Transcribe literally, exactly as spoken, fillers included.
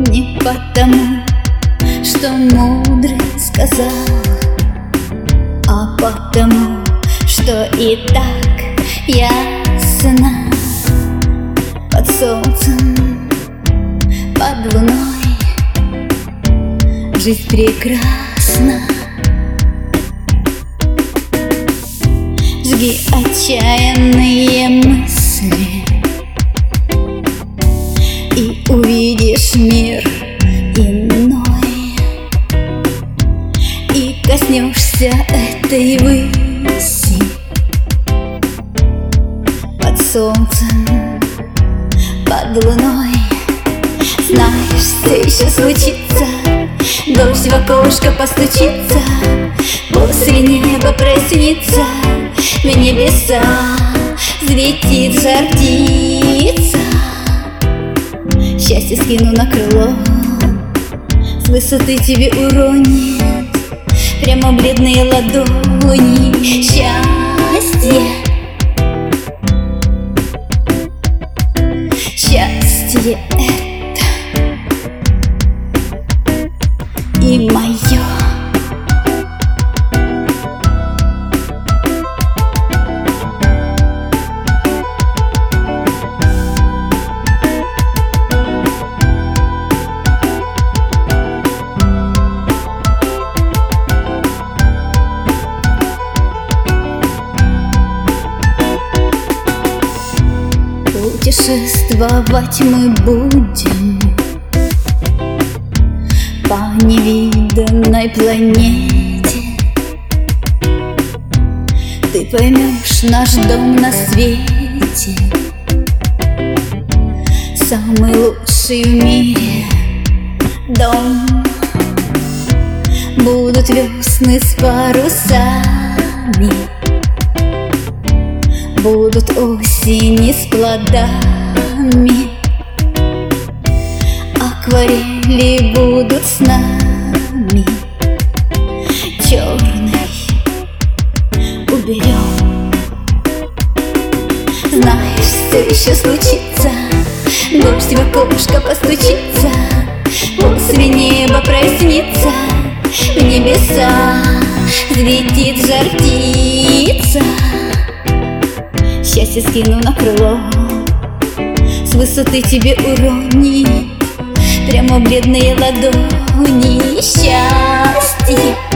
Не потому, что мудрый сказал, а потому, что и так ясно. Под солнцем, под луной жизнь прекрасна. Жги отчаянные мысли, и увидишь мир иной, и коснешься этой выси. Под солнцем, под луной, знаешь, все еще случится, дождь в окошко постучится, после неба проснится, в небеса взлетит жар птица. Счастье скину на крыло, с высоты тебе уронит прямо бледные ладони. Счастье, счастье это и мое. Путешествовать мы будем по невиданной планете. Ты поймешь наш дом на свете, самый лучший в мире дом. Будут весны с парусами, будут осени с плодами, акварели будут с нами. Черный уберем, знаешь, все еще случится, дождь в окошко постучится, после неба проснится, в небеса взлетит жар птица. Счастье скину на крыло, с высоты тебе уронит прямо бледные ладони. Счастье,